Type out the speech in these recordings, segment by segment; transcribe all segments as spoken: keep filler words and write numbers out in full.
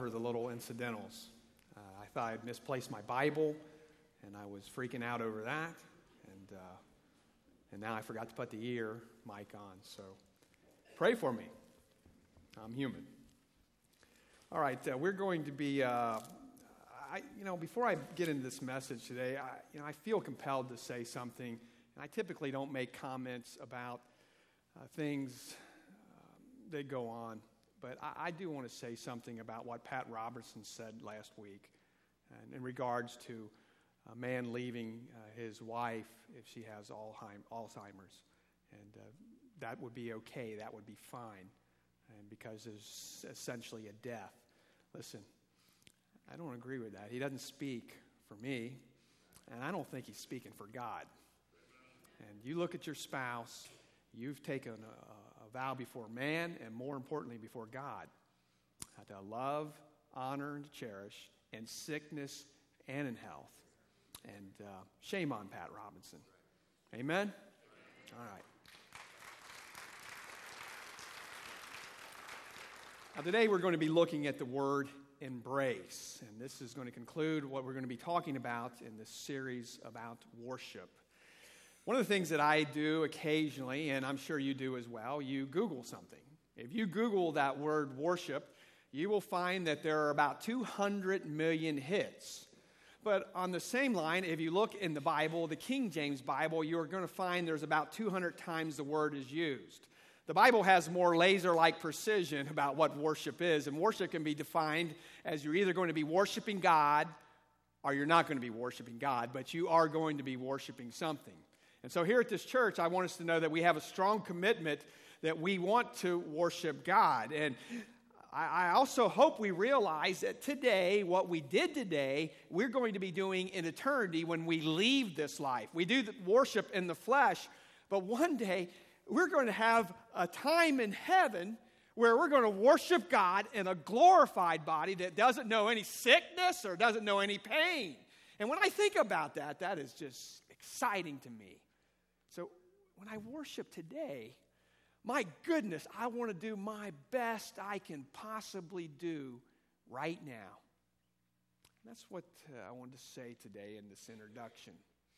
for the little incidentals. Uh, I thought I'd misplaced my Bible, and I was freaking out over that, and uh, and now I forgot to put the ear mic on. So pray for me. I'm human. All right, uh, we're going to be. Uh, I, you know, before I get into this message today, I, you know, I feel compelled to say something, and I typically don't make comments about uh, things um, that go on. But I, I do want to say something about what Pat Robertson said last week and in regards to a man leaving uh, his wife if she has Alzheimer's. And uh, that would be okay. That would be fine. And because there's essentially a death. Listen, I don't agree with that. He doesn't speak for me. And I don't think he's speaking for God. And you look at your spouse, you've taken a a vow before man, and more importantly, before God, uh, to love, honor, and to cherish, in sickness and in health. And uh, shame on Pat Robinson. Amen? All right. Now, today we're going to be looking at the word embrace. And this is going to conclude what we're going to be talking about in this series about worship. One of the things that I do occasionally, and I'm sure you do as well, you Google something. If you Google that word worship, you will find that there are about two hundred million hits. But on the same line, if you look in the Bible, the King James Bible, you're going to find there's about two hundred times the word is used. The Bible has more laser-like precision about what worship is, and worship can be defined as you're either going to be worshiping God or you're not going to be worshiping God, but you are going to be worshiping something. And so here at this church, I want us to know that we have a strong commitment that we want to worship God. And I also hope we realize that today, what we did today, we're going to be doing in eternity when we leave this life. We do worship in the flesh, but one day we're going to have a time in heaven where we're going to worship God in a glorified body that doesn't know any sickness or doesn't know any pain. And when I think about that, that is just exciting to me. So when I worship today, my goodness, I want to do my best I can possibly do right now. That's what uh, I wanted to say today in this introduction.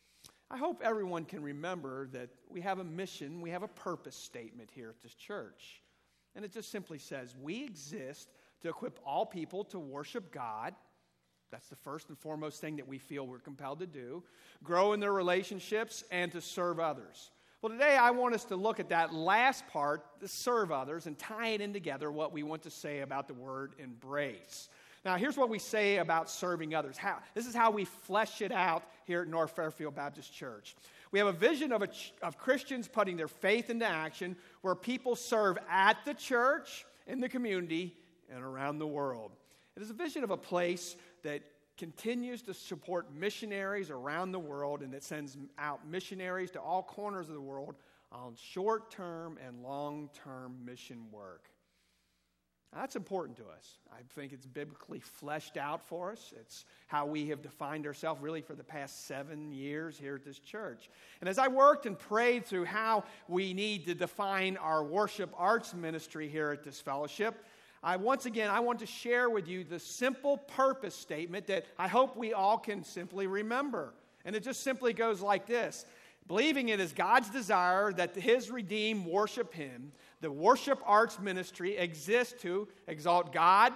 I hope everyone can remember that we have a mission, we have a purpose statement here at this church. And it just simply says, we exist to equip all people to worship God. That's the first and foremost thing that we feel we're compelled to do. Grow in their relationships and to serve others. Well, today I want us to look at that last part, to serve others, and tie it in together what we want to say about the word embrace. Now, here's what we say about serving others. How, this is how we flesh it out here at North Fairfield Baptist Church. We have a vision of, a, of Christians putting their faith into action where people serve at the church, in the community, and around the world. It is a vision of a place that continues to support missionaries around the world and that sends out missionaries to all corners of the world on short-term and long-term mission work. Now, that's important to us. I think it's biblically fleshed out for us. It's how we have defined ourselves really for the past seven years here at this church. And as I worked and prayed through how we need to define our worship arts ministry here at this fellowship, I once again, I want to share with you the simple purpose statement that I hope we all can simply remember. And it just simply goes like this. Believing it is God's desire that His redeemed worship Him, the worship arts ministry exists to exalt God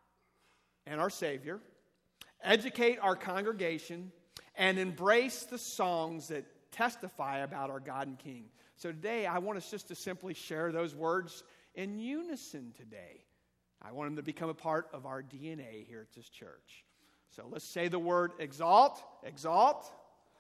and our Savior, educate our congregation, and embrace the songs that testify about our God and King. So today, I want us just to simply share those words in unison today. I want them to become a part of our D N A here at this church. So let's say the word exalt, exalt.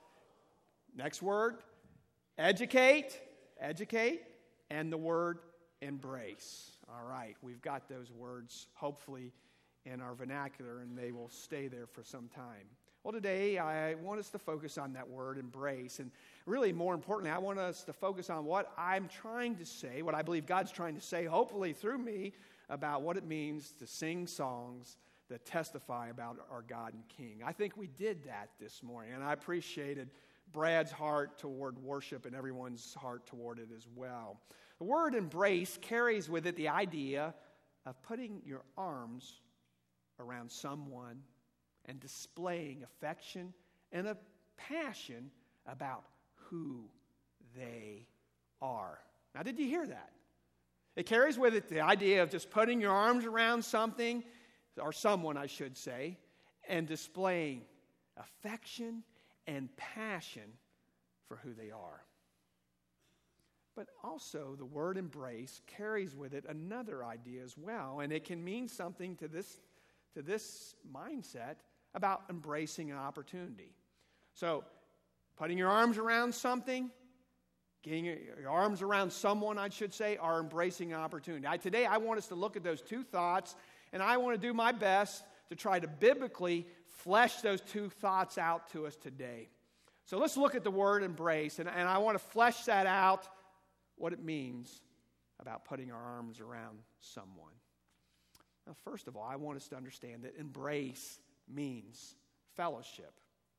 Next word, educate, educate. And the word embrace. All right, we've got those words hopefully in our vernacular and they will stay there for some time. Well, today I want us to focus on that word embrace. And really more importantly, I want us to focus on what I'm trying to say, what I believe God's trying to say, hopefully through me, about what it means to sing songs that testify about our God and King. I think we did that this morning, and I appreciated Brad's heart toward worship and everyone's heart toward it as well. The word embrace carries with it the idea of putting your arms around someone and displaying affection and a passion about who they are. Now, did you hear that? It carries with it the idea of just putting your arms around something, or someone, I should say, and displaying affection and passion for who they are. But also, the word embrace carries with it another idea as well, and it can mean something to this, to this mindset about embracing an opportunity. So, putting your arms around something, getting your arms around someone, I should say, are embracing an opportunity. I, today, I want us to look at those two thoughts, and I want to do my best to try to biblically flesh those two thoughts out to us today. So let's look at the word embrace, and, and I want to flesh that out, what it means about putting our arms around someone. Now, first of all, I want us to understand that embrace means fellowship.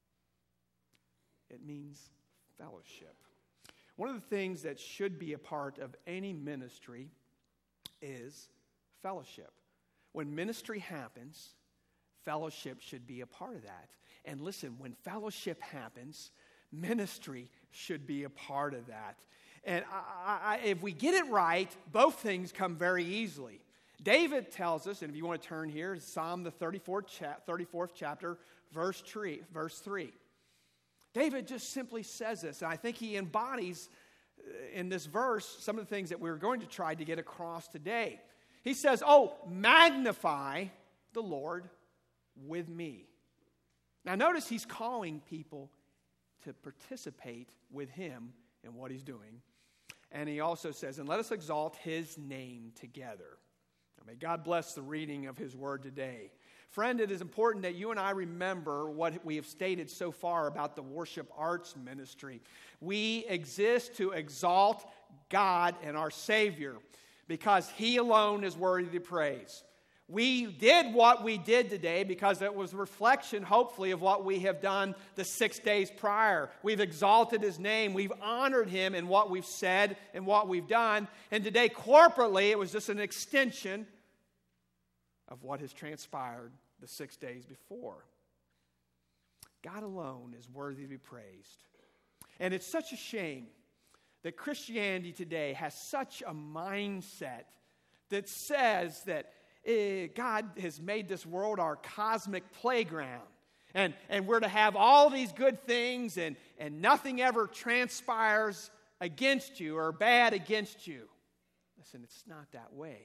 It means fellowship. One of the things that should be a part of any ministry is fellowship. When ministry happens, fellowship should be a part of that. And listen, when fellowship happens, ministry should be a part of that. And I, I, if we get it right, both things come very easily. David tells us, and if you want to turn here, Psalm the thirty-fourth, cha- thirty-fourth chapter, verse three, verse three. David just simply says this, and I think he embodies in this verse some of the things that we're going to try to get across today. He says, "Oh, magnify the Lord with me." Now notice he's calling people to participate with him in what he's doing. And he also says, "And let us exalt his name together." Now, may God bless the reading of his word today. Friend, it is important that you and I remember what we have stated so far about the worship arts ministry. We exist to exalt God and our Savior because he alone is worthy of praise. We did what we did today because it was a reflection, hopefully, of what we have done the six days prior. We've exalted his name. We've honored him in what we've said and what we've done. And today, corporately, it was just an extension of what has transpired the six days before. God alone is worthy to be praised. And it's such a shame that Christianity today has such a mindset that says that God has made this world our cosmic playground. And, and we're to have all these good things and, and nothing ever transpires against you or bad against you. Listen, it's not that way.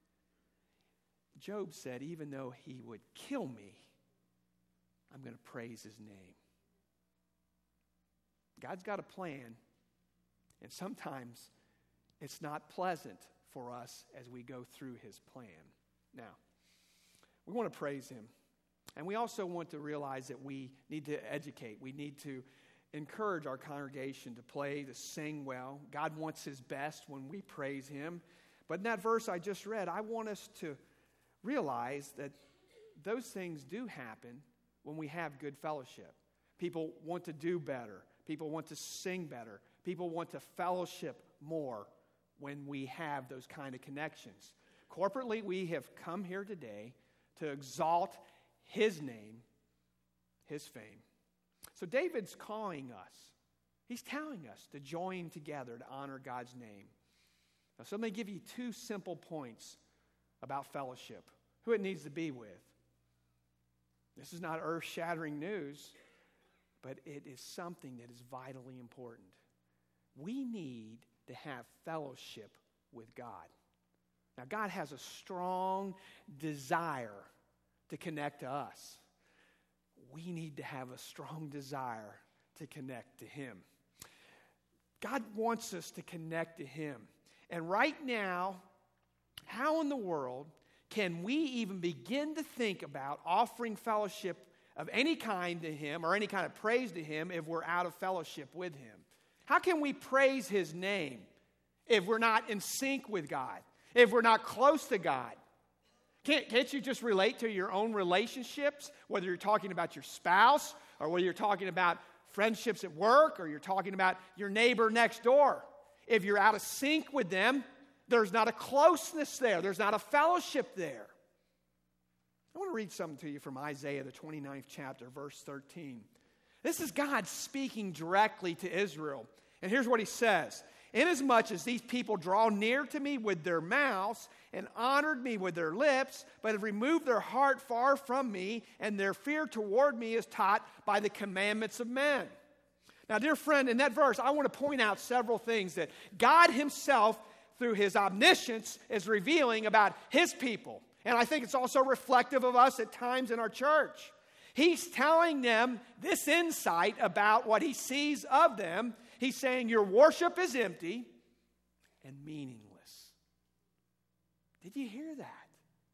Job said, even though he would kill me, I'm going to praise his name. God's got a plan, and sometimes it's not pleasant for us as we go through his plan. Now, we want to praise him. And we also want to realize that we need to educate. We need to encourage our congregation to play, to sing well. God wants his best when we praise him. But in that verse I just read, I want us to realize that those things do happen when we have good fellowship. People want to do better. People want to sing better. People want to fellowship more when we have those kind of connections. Corporately, we have come here today to exalt his name, his fame. So David's calling us. He's telling us to join together to honor God's name. Now, so let me give you two simple points about fellowship, who it needs to be with. This is not earth-shattering news, but it is something that is vitally important. We need to have fellowship with God. Now, God has a strong desire to connect to us. We need to have a strong desire to connect to him. God wants us to connect to him. And right now, how in the world can we even begin to think about offering fellowship of any kind to him or any kind of praise to him if we're out of fellowship with him? How can we praise his name if we're not in sync with God, if we're not close to God? Can't, can't you just relate to your own relationships, whether you're talking about your spouse or whether you're talking about friendships at work or you're talking about your neighbor next door? If you're out of sync with them, there's not a closeness there. There's not a fellowship there. I want to read something to you from Isaiah, the twenty-ninth chapter, verse thirteen. This is God speaking directly to Israel. And here's what he says. Inasmuch as these people draw near to me with their mouths and honored me with their lips, but have removed their heart far from me, and their fear toward me is taught by the commandments of men. Now, dear friend, in that verse, I want to point out several things that God himself, through his omniscience, is revealing about his people. And I think it's also reflective of us at times in our church. He's telling them this insight about what he sees of them. He's saying your worship is empty and meaningless. Did you hear that?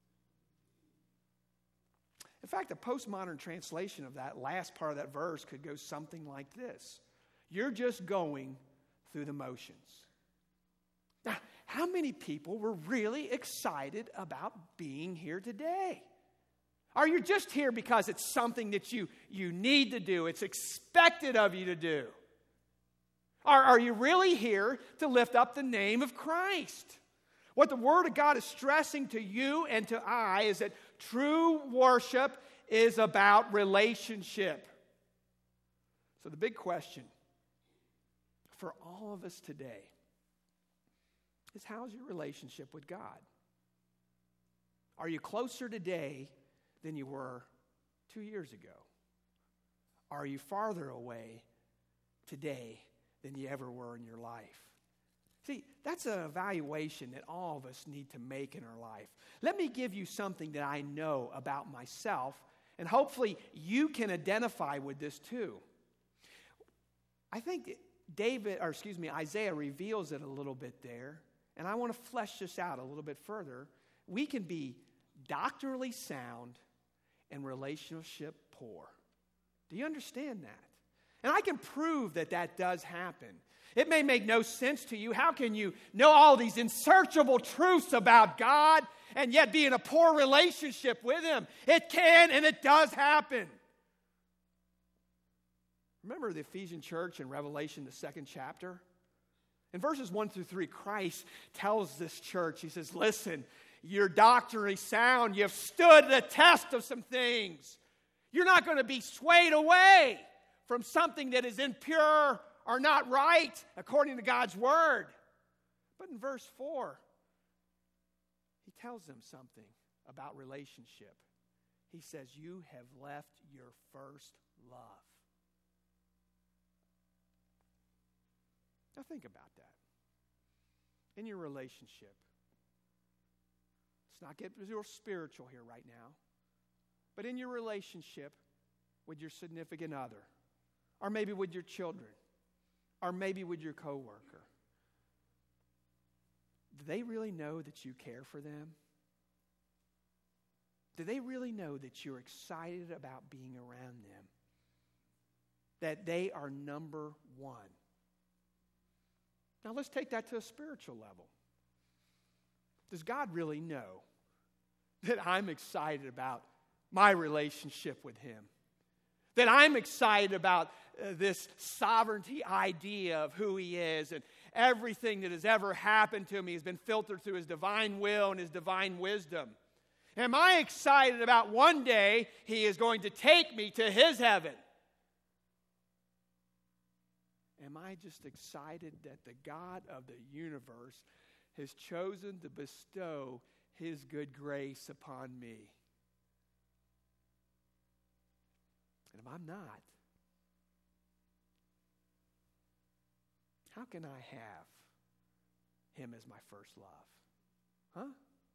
In fact, a postmodern translation of that last part of that verse could go something like this. You're just going through the motions. Now, how many people were really excited about being here today? Are you just here because it's something that you, you need to do? It's expected of you to do? Or are you really here to lift up the name of Christ? What the Word of God is stressing to you and to I is that true worship is about relationship. So the big question for all of us today is, how's your relationship with God? Are you closer today than you were two years ago? Are you farther away today than you ever were in your life? See, that's an evaluation that all of us need to make in our life. Let me give you something that I know about myself, and hopefully you can identify with this too. I think David, or excuse me, Isaiah reveals it a little bit there, and I want to flesh this out a little bit further. We can be doctrinally sound and relationship poor. Do you understand that? And I can prove that that does happen. It may make no sense to you. How can you know all these unsearchable truths about God and yet be in a poor relationship with him? It can and it does happen. Remember the Ephesian church in Revelation, the second chapter? In verses one through three, Christ tells this church, he says, listen, you're doctrinally sound. You've stood the test of some things. You're not going to be swayed away from something that is impure or not right according to God's word. But in verse four, he tells them something about relationship. He says, you have left your first love. Now think about that. In your relationship, let's not get real spiritual here right now, but in your relationship with your significant other, or maybe with your children, or maybe with your coworker, do they really know that you care for them? Do they really know that you're excited about being around them? That they are number one? Now let's take that to a spiritual level. Does God really know that I'm excited about my relationship with him? That I'm excited about uh, this sovereignty idea of who he is, and everything that has ever happened to me has been filtered through his divine will and his divine wisdom. Am I excited about one day he is going to take me to his heaven? Am I just excited that the God of the universe has chosen to bestow his good grace upon me? And if I'm not, how can I have him as my first love? Huh?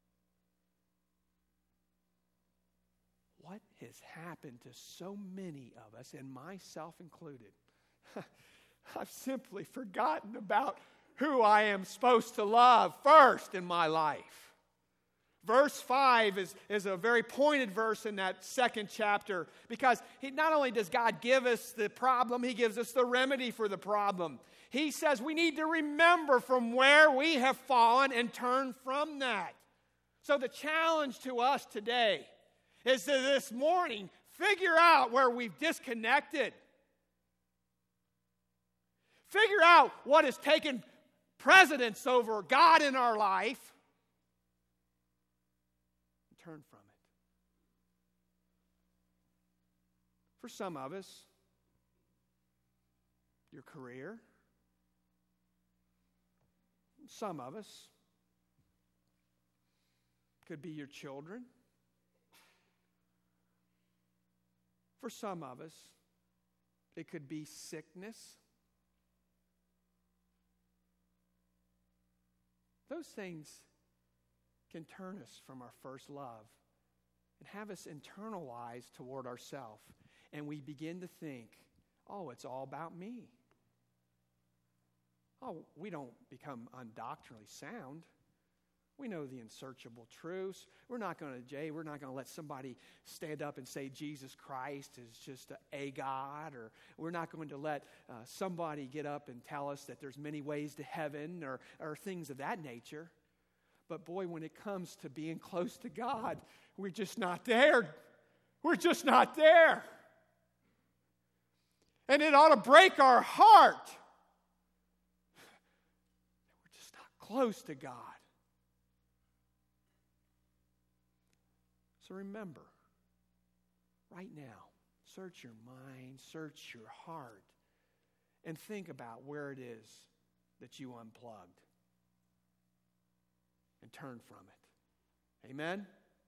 What has happened to so many of us, and myself included? I've simply forgotten about who I am supposed to love first in my life. Verse five is, is a very pointed verse in that second chapter, because he, not only does God give us the problem, he gives us the remedy for the problem. He says we need to remember from where we have fallen and turn from that. So the challenge to us today is to this morning figure out where we've disconnected. Figure out what has taken precedence over God in our life. Turn from For some of us, your career. Some of us, could be your children. For some of us, it could be sickness. Those things can turn us from our first love and have us internalize toward ourselves. And we begin to think, oh, it's all about me. Oh, we don't become undoctrinally sound. We know the unsearchable truths. We're not going to, Jay, we're not going to let somebody stand up and say Jesus Christ is just a, a God, or we're not going to let uh, somebody get up and tell us that there's many ways to heaven, or, or things of that nature. But boy, when it comes to being close to God, we're just not there. We're just not there. And it ought to break our heart. We're just not close to God. So remember, right now, search your mind, search your heart, and think about where it is that you unplugged. And turn from it. Amen?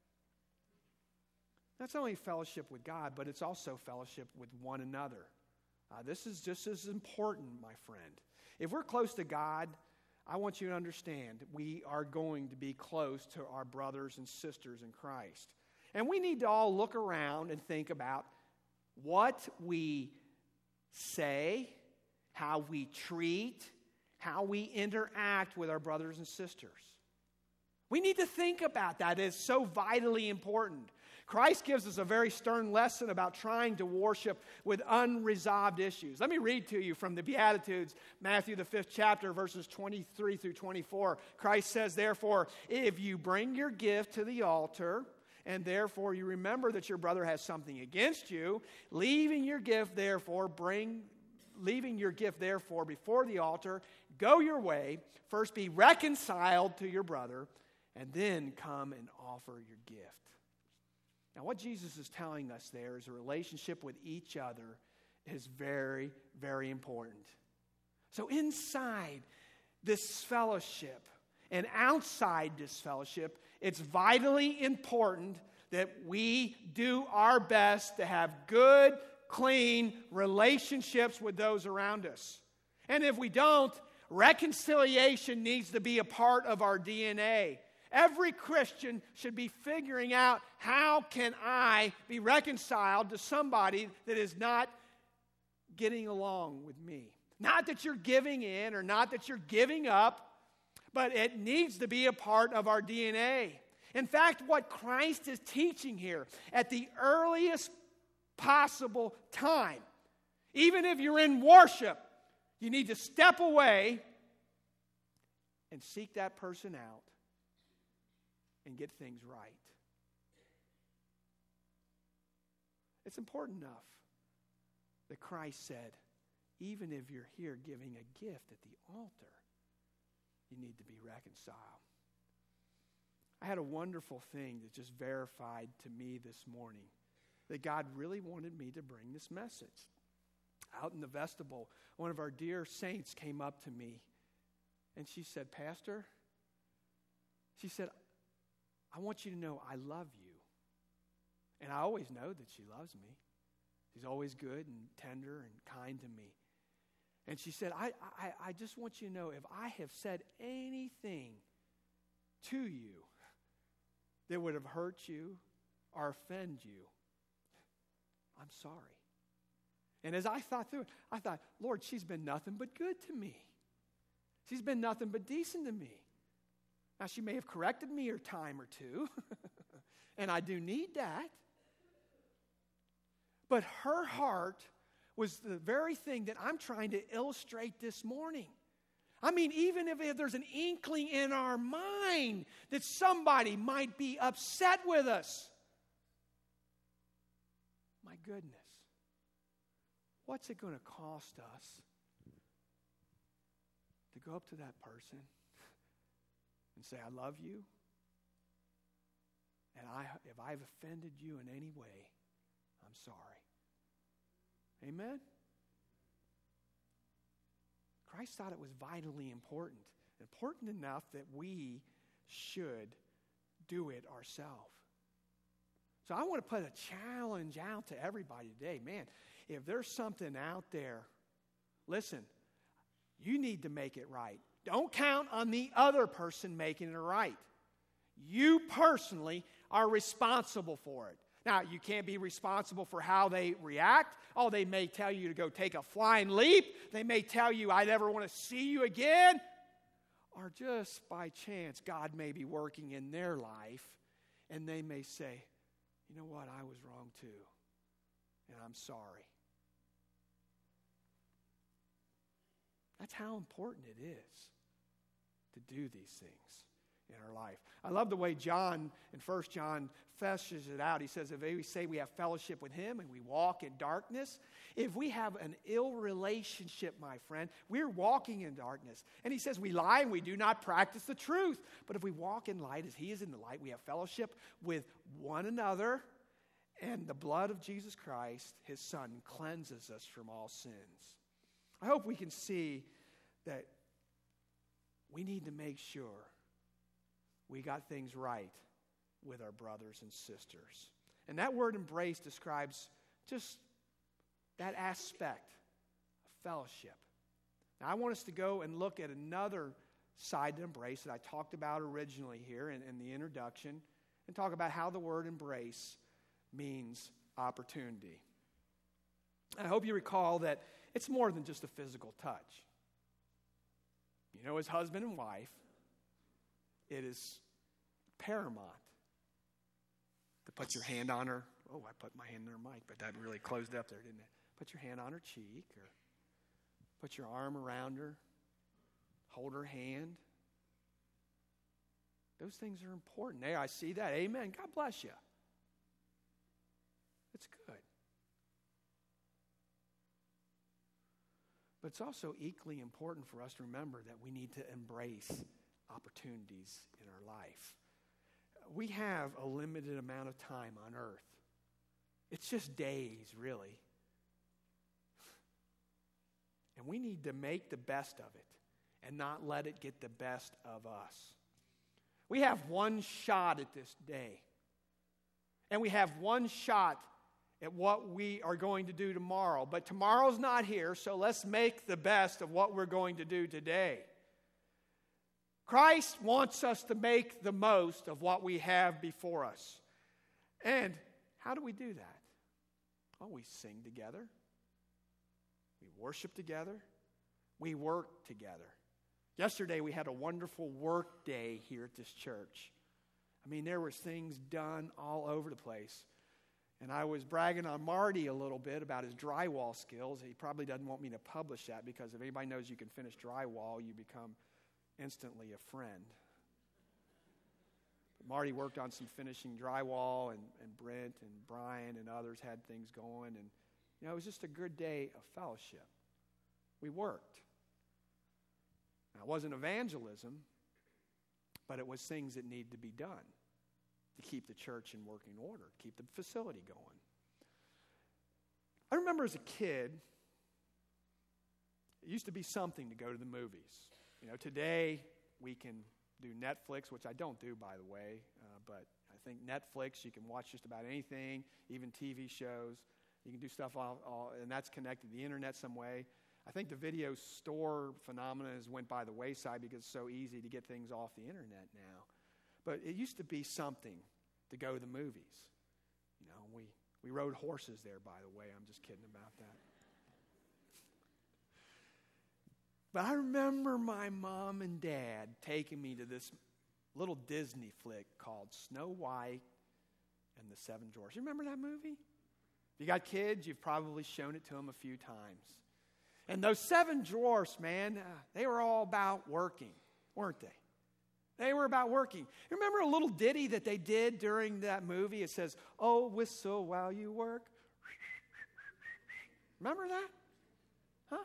That's only fellowship with God, but it's also fellowship with one another. Uh, this is just as important, my friend. If we're close to God, I want you to understand we are going to be close to our brothers and sisters in Christ. And we need to all look around and think about what we say, how we treat, how we interact with our brothers and sisters. We need to think about that. It's so vitally important. Christ gives us a very stern lesson about trying to worship with unresolved issues. Let me read to you from the Beatitudes, Matthew the fifth chapter, verses twenty-three through twenty-four. Christ says, therefore, if you bring your gift to the altar, and therefore you remember that your brother has something against you, leaving your gift, therefore, bring, leaving your gift, therefore, before the altar, go your way, first be reconciled to your brother, and then come and offer your gift. Now, what Jesus is telling us there is a relationship with each other is very, very important. So inside this fellowship and outside this fellowship, it's vitally important that we do our best to have good, clean relationships with those around us. And if we don't, reconciliation needs to be a part of our D N A. Every Christian should be figuring out, how can I be reconciled to somebody that is not getting along with me? Not that you're giving in or not that you're giving up, but it needs to be a part of our D N A. In fact, what Christ is teaching here at the earliest possible time, even if you're in worship, you need to step away and seek that person out and get things right. It's important enough that Christ said, even if you're here giving a gift at the altar, you need to be reconciled. I had a wonderful thing that just verified to me this morning that God really wanted me to bring this message. Out in the vestibule, one of our dear saints came up to me and she said, Pastor, she said, I want you to know I love you. And I always know that she loves me. She's always good and tender and kind to me. And she said, I, I, I just want you to know if I have said anything to you that would have hurt you or offend you, I'm sorry. And as I thought through it, I thought, Lord, she's been nothing but good to me. She's been nothing but decent to me. Now, she may have corrected me a time or two, and I do need that. But her heart was the very thing that I'm trying to illustrate this morning. I mean, even if there's an inkling in our mind that somebody might be upset with us, my goodness, what's it going to cost us to go up to that person and say, I love you, and I, if I've offended you in any way, I'm sorry. Amen? Christ thought it was vitally important, important enough that we should do it ourselves. So I want to put a challenge out to everybody today. Man, if there's something out there, listen, you need to make it right. Don't count on the other person making it right. You personally are responsible for it. Now, you can't be responsible for how they react. Oh, they may tell you to go take a flying leap. They may tell you, I never want to see you again. Or just by chance, God may be working in their life, and they may say, you know what, I was wrong too, and I'm sorry. That's how important it is to do these things in our life. I love the way John, in First John, fleshes it out. He says, if we say we have fellowship with him and we walk in darkness, if we have an ill relationship, my friend, we're walking in darkness. And he says we lie and we do not practice the truth. But if we walk in light as he is in the light, we have fellowship with one another, and the blood of Jesus Christ, his Son, cleanses us from all sins. I hope we can see that we need to make sure we got things right with our brothers and sisters. And that word embrace describes just that aspect of fellowship. Now, I want us to go and look at another side to embrace that I talked about originally here in, in the introduction, and talk about how the word embrace means opportunity. I hope you recall that it's more than just a physical touch. You know, as husband and wife, it is paramount to put your hand on her. Oh, I put my hand on her mic, but that really closed up there, didn't it? Put your hand on her cheek, or put your arm around her, hold her hand. Those things are important. There, I see that. Amen. God bless you. It's good. But it's also equally important for us to remember that we need to embrace opportunities in our life. We have a limited amount of time on earth. It's just days, really. And we need to make the best of it and not let it get the best of us. We have one shot at this day. And we have one shot at what we are going to do tomorrow. But tomorrow's not here, so let's make the best of what we're going to do today. Christ wants us to make the most of what we have before us. And how do we do that? Well, we sing together. We worship together. We work together. Yesterday we had a wonderful work day here at this church. I mean, there were things done all over the place. And I was bragging on Marty a little bit about his drywall skills. He probably doesn't want me to publish that, because if anybody knows you can finish drywall, you become instantly a friend. But Marty worked on some finishing drywall, and, and Brent and Brian and others had things going. And, you know, it was just a good day of fellowship. We worked. Now, it wasn't evangelism, but it was things that needed to be done to keep the church in working order, keep the facility going. I remember as a kid, it used to be something to go to the movies. You know, today we can do Netflix, which I don't do, by the way, uh, but I think Netflix, you can watch just about anything, even T V shows. You can do stuff, all, all, and that's connected to the internet some way. I think the video store phenomenon has went by the wayside because it's so easy to get things off the internet now. But it used to be something to go to the movies. You know, we, we rode horses there, by the way. I'm just kidding about that. But I remember my mom and dad taking me to this little Disney flick called Snow White and the Seven Dwarfs. You remember that movie? If you got kids, you've probably shown it to them a few times. And those seven dwarfs, man, uh, they were all about working, weren't they? They were about working. You remember a little ditty that they did during that movie? It says, "Oh, whistle while you work." Remember that? Huh?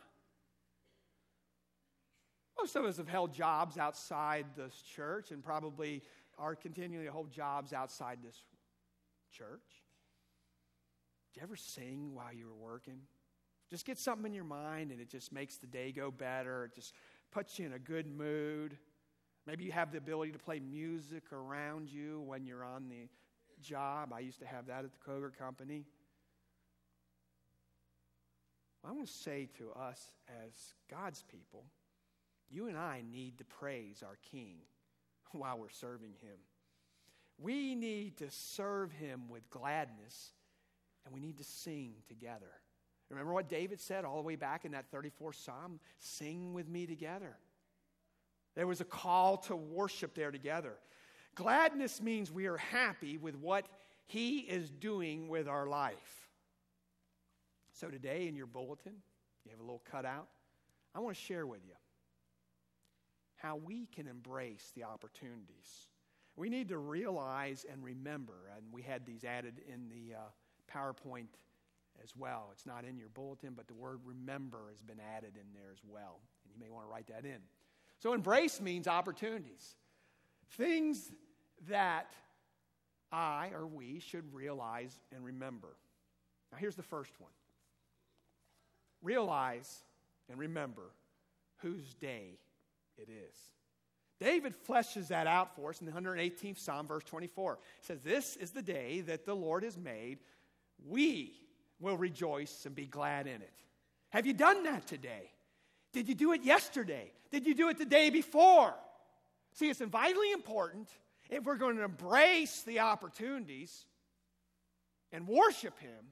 Most of us have held jobs outside this church and probably are continuing to hold jobs outside this church. Did you ever sing while you were working? Just get something in your mind and it just makes the day go better. It just puts you in a good mood. Maybe you have the ability to play music around you when you're on the job. I used to have that at the Kroger Company. I want to say to us as God's people, you and I need to praise our King while we're serving Him. We need to serve Him with gladness, and we need to sing together. Remember what David said all the way back in that thirty-fourth Psalm? Sing with me together. There was a call to worship there together. Gladness means we are happy with what He is doing with our life. So today in your bulletin, you have a little cutout. I want to share with you how we can embrace the opportunities. We need to realize and remember, and we had these added in the uh, PowerPoint as well. It's not in your bulletin, but the word remember has been added in there as well. And you may want to write that in. So embrace means opportunities. Things that I or we should realize and remember. Now here's the first one. Realize and remember whose day it is. David fleshes that out for us in the one hundred eighteenth Psalm, verse twenty-four. It says, this is the day that the Lord has made. We will rejoice and be glad in it. Have you done that today? Did you do it yesterday? Did you do it the day before? See, it's vitally important if we're going to embrace the opportunities and worship Him,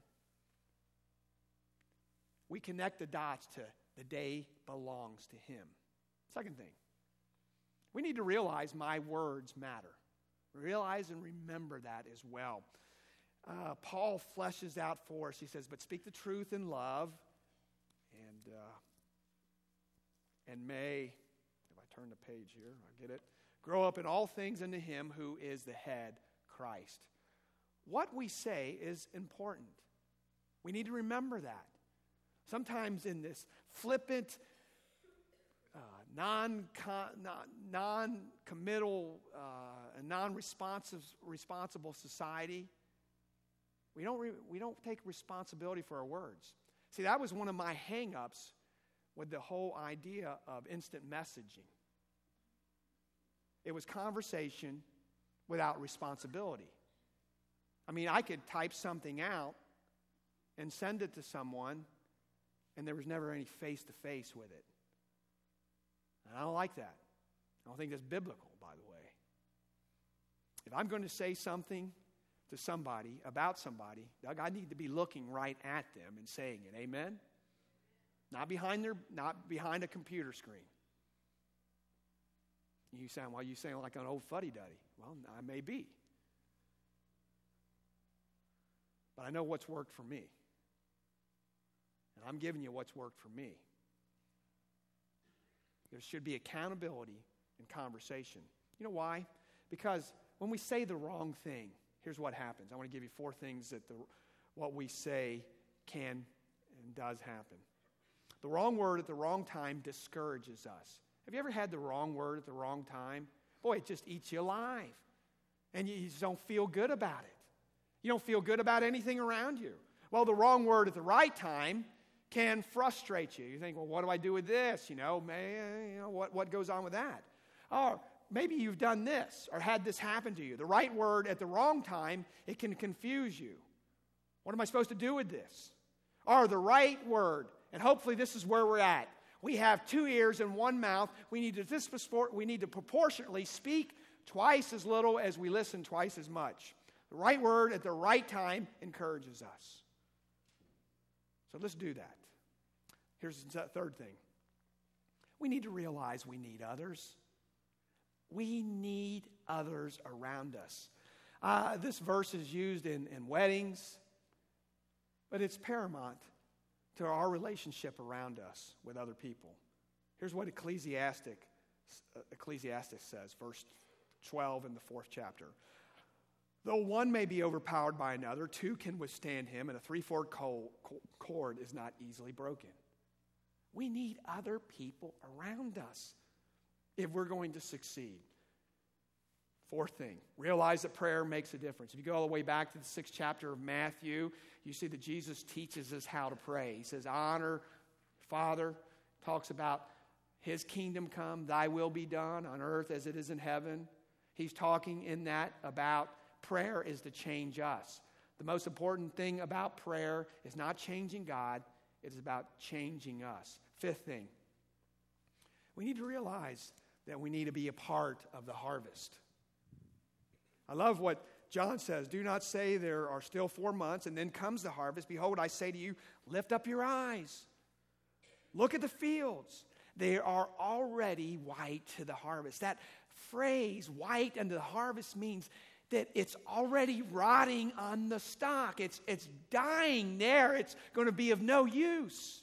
we connect the dots to the day belongs to Him. Second thing, we need to realize my words matter. Realize and remember that as well. Uh, Paul fleshes out for us. He says, but speak the truth in love, and uh, and may, if I turn the page here, I get it, grow up in all things unto Him who is the head, Christ. What we say is important. We need to remember that. Sometimes in this flippant, uh, non, non-committal, uh, and non-responsive, responsible society, we don't, re- we don't take responsibility for our words. See, that was one of my hang-ups with the whole idea of instant messaging. It was conversation without responsibility. I mean, I could type something out and send it to someone, and there was never any face-to-face with it. And I don't like that. I don't think that's biblical, by the way. If I'm going to say something to somebody, about somebody, Doug, I need to be looking right at them and saying it. Amen? Not behind their, not behind a computer screen. You sound, well, you sound like an old fuddy-duddy. Well, I may be. But I know what's worked for me. And I'm giving you what's worked for me. There should be accountability in conversation. You know why? Because when we say the wrong thing, here's what happens. I want to give you four things that the, what we say can and does happen. The wrong word at the wrong time discourages us. Have you ever had the wrong word at the wrong time? Boy, it just eats you alive. And you just don't feel good about it. You don't feel good about anything around you. Well, the wrong word at the right time can frustrate you. You think, well, what do I do with this? You know, may, you know what, what goes on with that? Or maybe you've done this or had this happen to you. The right word at the wrong time, it can confuse you. What am I supposed to do with this? Or the right word, and hopefully this is where we're at. We have two ears and one mouth. We need to this we need to proportionately speak twice as little as we listen twice as much. The right word at the right time encourages us. So let's do that. Here's the third thing. We need to realize we need others. We need others around us. Uh, this verse is used in, in weddings, but it's paramount to our relationship around us with other people. Here's what Ecclesiastic, Ecclesiastes says, verse twelve in the fourth chapter. Though one may be overpowered by another, two can withstand him, and a three-fold cord is not easily broken. We need other people around us if we're going to succeed. Fourth thing, realize that prayer makes a difference. If you go all the way back to the sixth chapter of Matthew, you see that Jesus teaches us how to pray. He says, honor Father, talks about his kingdom come, thy will be done on earth as it is in heaven. He's talking in that about prayer is to change us. The most important thing about prayer is not changing God, it is about changing us. Fifth thing, we need to realize that we need to be a part of the harvest. I love what John says. Do not say there are still four months and then comes the harvest. Behold, I say to you, lift up your eyes. Look at the fields. They are already white to the harvest. That phrase, white unto the harvest, means that it's already rotting on the stalk. It's, it's dying there. It's going to be of no use.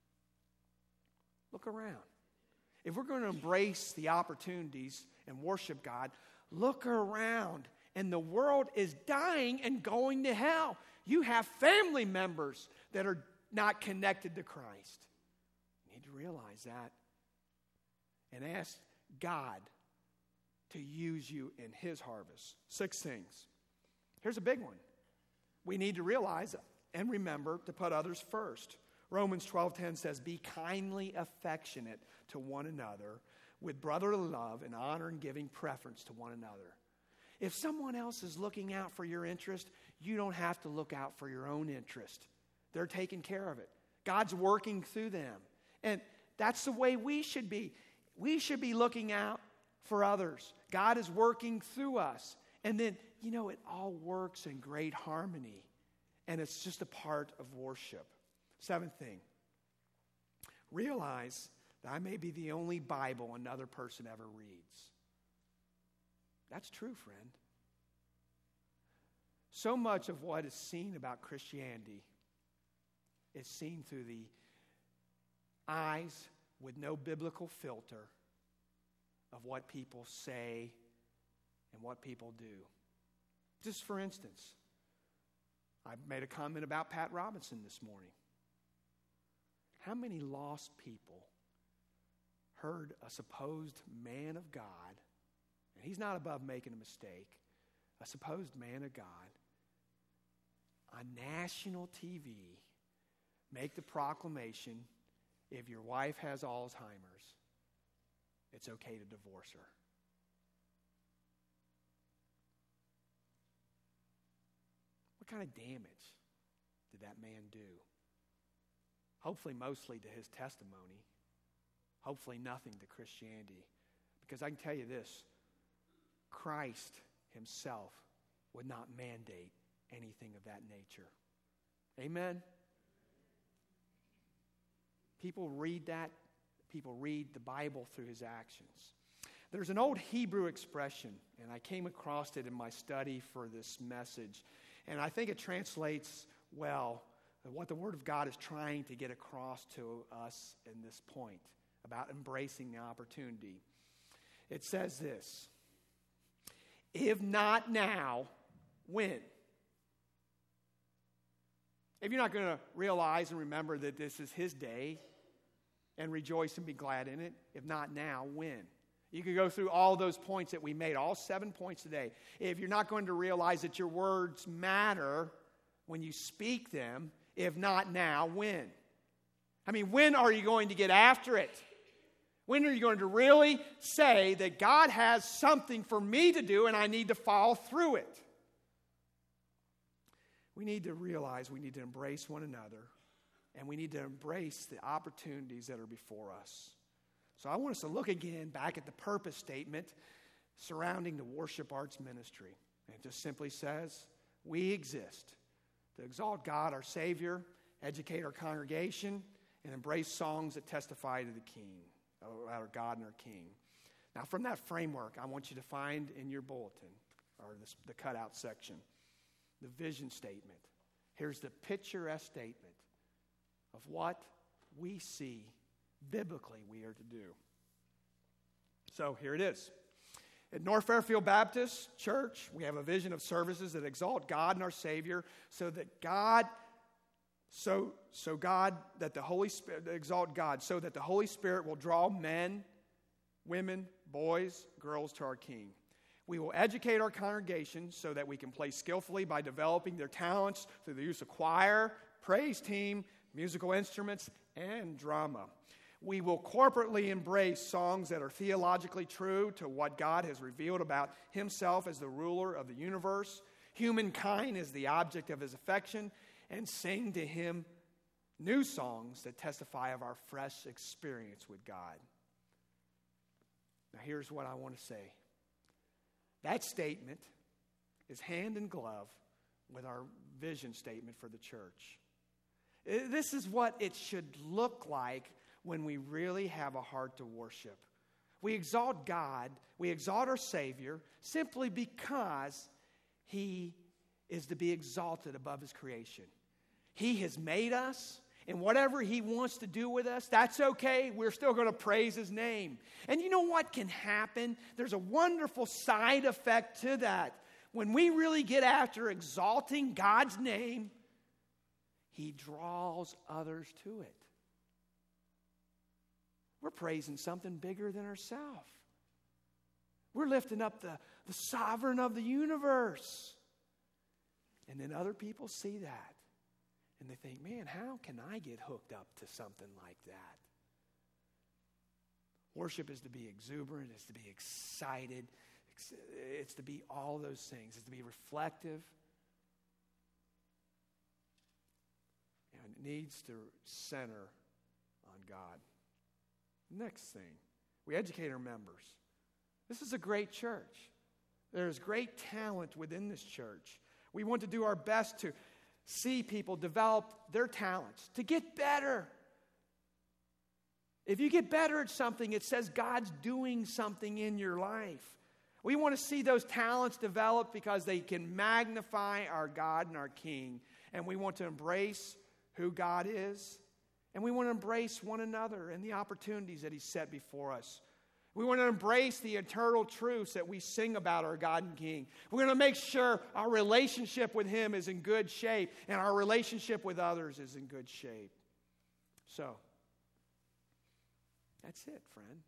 Look around. If we're going to embrace the opportunities and worship God, look around. And the world is dying and going to hell. You have family members that are not connected to Christ. You need to realize that. And ask God to use you in his harvest. Six things. Here's a big one. We need to realize and remember to put others first. Romans twelve ten says, be kindly affectionate to one another with brotherly love and honor and giving preference to one another. If someone else is looking out for your interest, you don't have to look out for your own interest. They're taking care of it. God's working through them. And that's the way we should be. We should be looking out for others. God is working through us. And then, you know, it all works in great harmony. And it's just a part of worship. Seventh thing, realize that I may be the only Bible another person ever reads. That's true, friend. So much of what is seen about Christianity is seen through the eyes with no biblical filter of what people say and what people do. Just for instance, I made a comment about Pat Robinson this morning. How many lost people heard a supposed man of God, and he's not above making a mistake, a supposed man of God, on national T V make the proclamation, if your wife has Alzheimer's, it's okay to divorce her. What kind of damage did that man do? Hopefully mostly to his testimony. Hopefully nothing to Christianity. Because I can tell you this, Christ himself would not mandate anything of that nature. Amen? People read that. People read the Bible through his actions. There's an old Hebrew expression, and I came across it in my study for this message, and I think it translates well what the Word of God is trying to get across to us in this point about embracing the opportunity. It says this, if not now, when? If you're not going to realize and remember that this is his day and rejoice and be glad in it, if not now, when? You could go through all those points that we made, all seven points today. If you're not going to realize that your words matter when you speak them, if not now, when? I mean, when are you going to get after it? When are you going to really say that God has something for me to do and I need to follow through it? We need to realize we need to embrace one another, and we need to embrace the opportunities that are before us. So I want us to look again back at the purpose statement surrounding the worship arts ministry. And it just simply says, we exist to exalt God, our Savior, educate our congregation, and embrace songs that testify to the King, our God and our King. Now, from that framework, I want you to find in your bulletin, or this, the cutout section, the vision statement. Here's the picturesque statement of what we see biblically we are to do. So here it is. At North Fairfield Baptist Church, we have a vision of services that exalt God and our Savior, so that God, so so God that the Holy Spirit exalt God, so that the Holy Spirit will draw men, women, boys, girls to our King. We will educate our congregation so that we can play skillfully by developing their talents through the use of choir, praise team, musical instruments, and drama. We will corporately embrace songs that are theologically true to what God has revealed about himself as the ruler of the universe, humankind as the object of his affection, and sing to him new songs that testify of our fresh experience with God. Now here's what I want to say. That statement is hand in glove with our vision statement for the church. This is what it should look like when we really have a heart to worship. We exalt God, we exalt our Savior simply because he is to be exalted above his creation. He has made us, and whatever he wants to do with us, that's okay. We're still going to praise his name. And you know what can happen? There's a wonderful side effect to that. When we really get after exalting God's name, he draws others to it. We're praising something bigger than ourselves. We're lifting up the, the sovereign of the universe. And then other people see that. And they think, man, how can I get hooked up to something like that? Worship is to be exuberant. It's to be excited. It's to be all those things. It's to be reflective. And it needs to center on God. Next thing, we educate our members. This is a great church. There's great talent within this church. We want to do our best to see people develop their talents, to get better. If you get better at something, it says God's doing something in your life. We want to see those talents develop because they can magnify our God and our King. And we want to embrace who God is. And we want to embrace one another and the opportunities that he's set before us. We want to embrace the eternal truths that we sing about our God and King. We're going to make sure our relationship with him is in good shape and our relationship with others is in good shape. So, that's it, friend.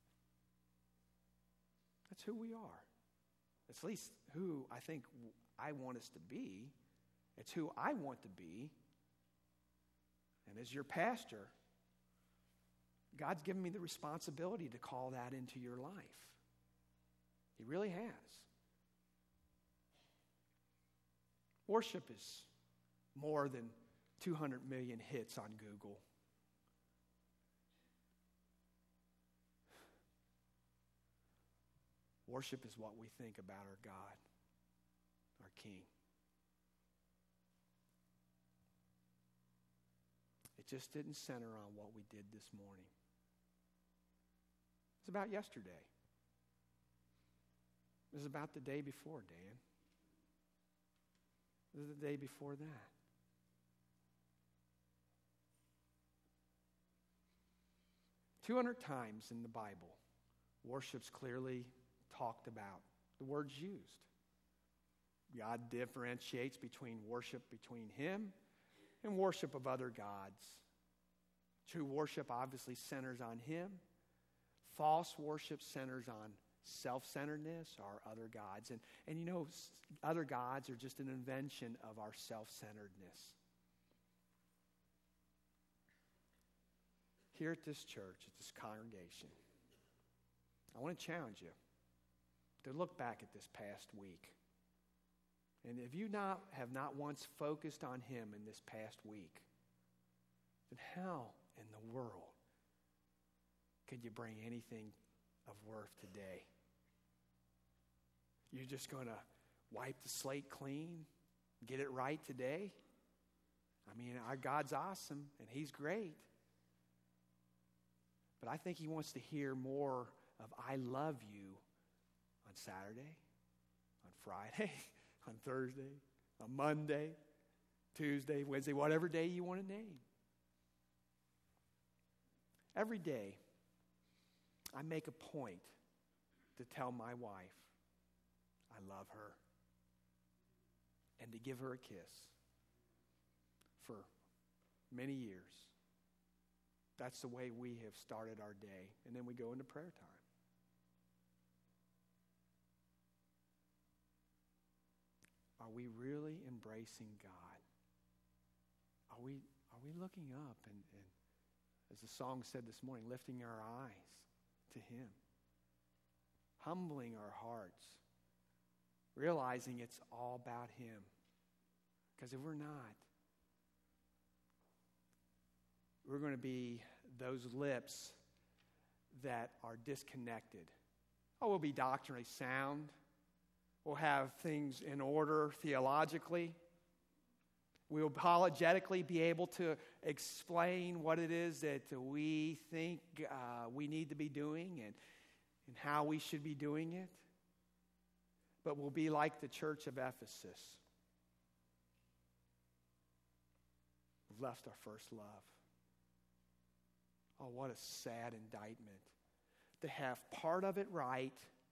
That's who we are. It's at least who I think I want us to be. It's who I want to be. And as your pastor, God's given me the responsibility to call that into your life. He really has. Worship is more than two hundred million hits on Google. Worship is what we think about our God, our King. It just didn't center on what we did this morning. It's about yesterday. It was about the day before, Dan. It was the day before that. two hundred times in the Bible, worship's clearly talked about. The word's used. God differentiates between worship between him and worship of other gods. True worship obviously centers on him. False worship centers on self-centeredness or other gods. And, and you know, other gods are just an invention of our self-centeredness. Here at this church, at this congregation, I want to challenge you to look back at this past week. And if you not have not once focused on him in this past week, then how in the world could you bring anything of worth today? You're just going to wipe the slate clean, get it right today? I mean, our God's awesome, and he's great. But I think he wants to hear more of I love you on Saturday, on Friday, on Thursday, on Monday, Tuesday, Wednesday, whatever day you want to name. Every day, I make a point to tell my wife I love her and to give her a kiss for many years. That's the way we have started our day. And then we go into prayer time. are we really embracing God? Are we, are we looking up and, and, as the song said this morning, lifting our eyes to Him? Humbling our hearts, realizing it's all about Him. Because if we're not, we're going to be those lips that are disconnected. Oh, we'll be doctrinally sound. We'll have things in order theologically. We'll apologetically be able to explain what it is that we think uh, we need to be doing and, and how we should be doing it. But we'll be like the church of Ephesus. We've left our first love. Oh, what a sad indictment. To have part of it right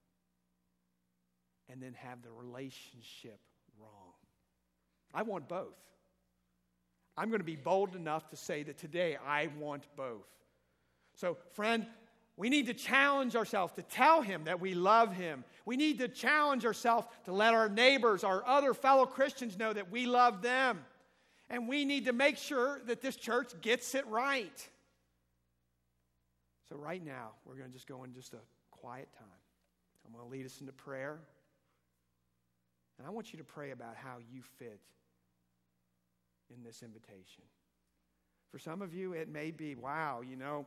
and then have the relationship wrong. I want both. I'm going to be bold enough to say that today I want both. So, friend, we need to challenge ourselves to tell Him that we love Him. We need to challenge ourselves to let our neighbors, our other fellow Christians know that we love them. And we need to make sure that this church gets it right. So right now, we're going to just go in just a quiet time. I'm going to lead us into prayer. And I want you to pray about how you fit in this invitation. For some of you, it may be, wow, you know,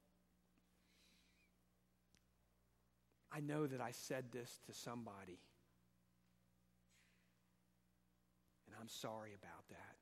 I know that I said this to somebody, and I'm sorry about that.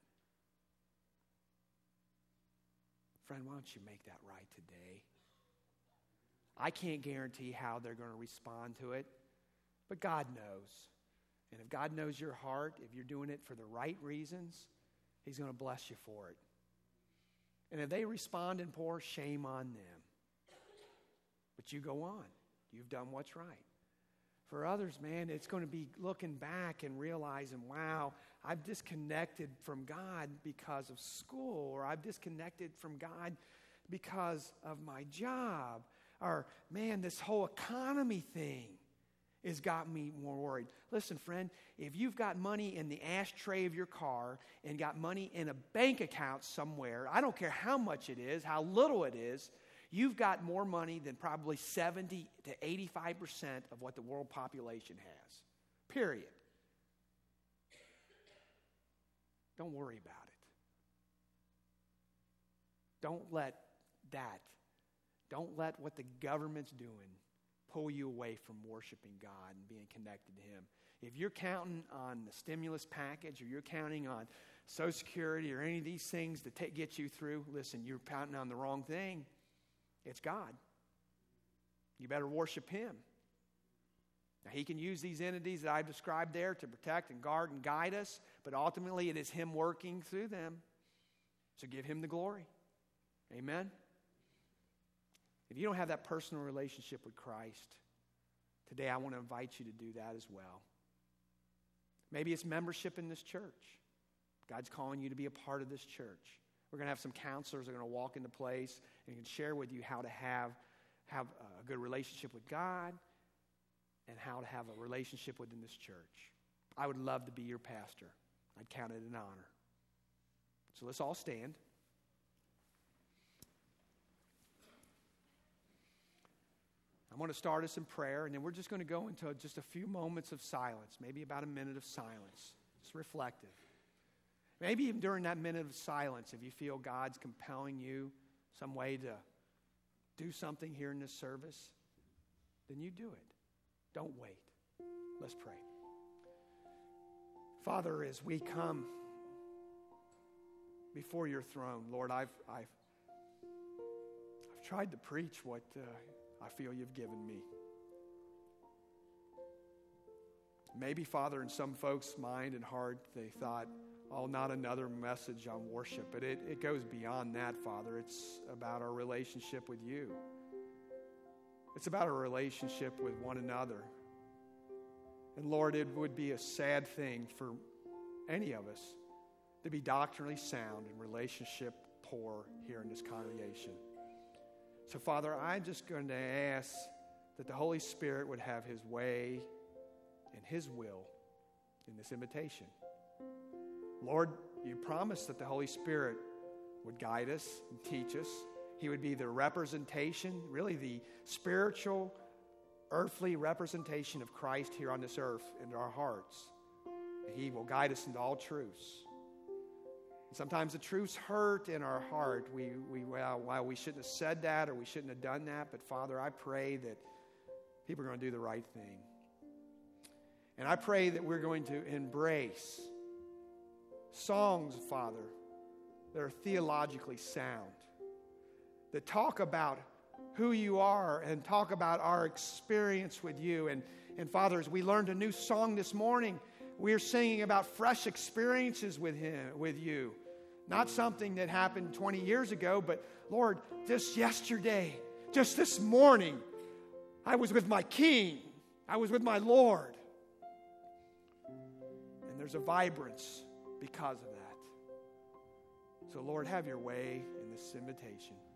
Friend, why don't you make that right today? I can't guarantee how they're going to respond to it, but God knows. And if God knows your heart, if you're doing it for the right reasons, He's going to bless you for it. And if they respond in poor, shame on them. But you go on. You've done what's right. For others, man, it's going to be looking back and realizing, wow, I've disconnected from God because of school, or I've disconnected from God because of my job. Or, man, this whole economy thing has got me more worried. Listen, friend, if you've got money in the ashtray of your car and got money in a bank account somewhere, I don't care how much it is, how little it is, you've got more money than probably seventy to eighty-five percent of what the world population has. Period. Don't worry about it. Don't let that Don't let what the government's doing pull you away from worshiping God and being connected to Him. If you're counting on the stimulus package, or you're counting on Social Security or any of these things to take, get you through, listen, you're counting on the wrong thing. It's God. You better worship Him. Now, He can use these entities that I've described there to protect and guard and guide us, but ultimately it is Him working through them. So give Him the glory. Amen? If you don't have that personal relationship with Christ, today I want to invite you to do that as well. Maybe it's membership in this church. God's calling you to be a part of this church. We're going to have some counselors that are going to walk into place and can share with you how to have, have a good relationship with God and how to have a relationship within this church. I would love to be your pastor. I'd count it an honor. So let's all stand. I'm going to start us in prayer, and then we're just going to go into just a few moments of silence, maybe about a minute of silence, just reflective. Maybe even during that minute of silence, if you feel God's compelling you some way to do something here in this service, then you do it. Don't wait. Let's pray. Father, as we come before your throne, Lord, I've, I've, I've tried to preach what uh, I feel you've given me. Maybe, Father, in some folks' mind and heart, they thought, oh, not another message on worship. But it, it goes beyond that, Father. It's about our relationship with you. It's about our relationship with one another. And Lord, it would be a sad thing for any of us to be doctrinally sound and relationship poor here in this congregation. So, Father, I'm just going to ask that the Holy Spirit would have His way and His will in this invitation. Lord, you promised that the Holy Spirit would guide us and teach us. He would be the representation, really the spiritual, earthly representation of Christ here on this earth in our hearts. And He will guide us into all truths. And sometimes the truths hurt in our heart. We, we, well, well, we shouldn't have said that or we shouldn't have done that. But Father, I pray that people are going to do the right thing. And I pray that we're going to embrace songs, Father, that are theologically sound, that talk about who you are and talk about our experience with you. And, and Father, as we learned a new song this morning, we are singing about fresh experiences with Him, with you. Not something that happened twenty years ago, but Lord, just yesterday, just this morning, I was with my King. I was with my Lord. And there's a vibrance because of that. So Lord, have your way in this invitation.